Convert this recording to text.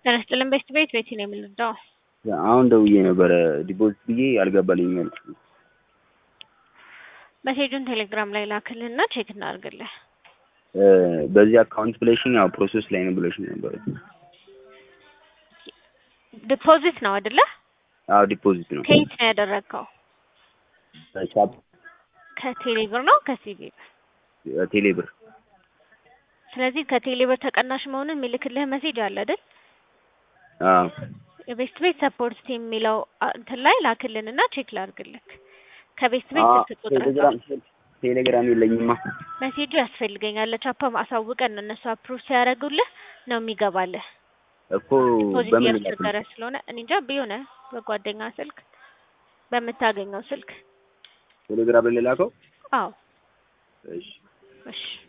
ተነስተልን ቤት ነው የምንለው። አሁን ደውዬ ነበረ ዲፖዚት ብዬ አልገባልኝም ያልኩት። ሜሴጁን ቴሌግራም ላይ ላክልንና ቼክ እናድርግልህ። በዚህ አካውንት ብለሽኝ ያው ፕሮሰስ ላይ ነው ብለሽኝ ነበር። ዲፖዚት ነው አይደለ? አዎ ዲፖዚት ነው። ከየት ነው ያደረግከው? ቻፕ ከቴሌብር ነው ከሲቢ? ቴሌብር። ስለዚህ ከቴሌብር ተቀናሽ መሆኑን የሚልክልህ ሜሴጅ አለ አይደል? አዎ የቤስት ቤት ሰፖርት ቲም የሚለው እንትን ላይ ላክልንና ቼክ ላድርግልህ። ከቤስት ቤት ስትቆጥራ ቴሌግራም የለኝማ። ሜሴጁ ያስፈልገኛል። ቻፓ አሳውቀን እነሱ አፕሩቭ ሲያደርጉልህ ነው የሚገባልህ እኮ። በምን ያስቸገረ ስለሆነ እኔ እንጃ ቢሆነ በጓደኛ ስልክ በምታገኘው ስልክ ቴሌግራም ላይ ላከው። አዎ እሺ እሺ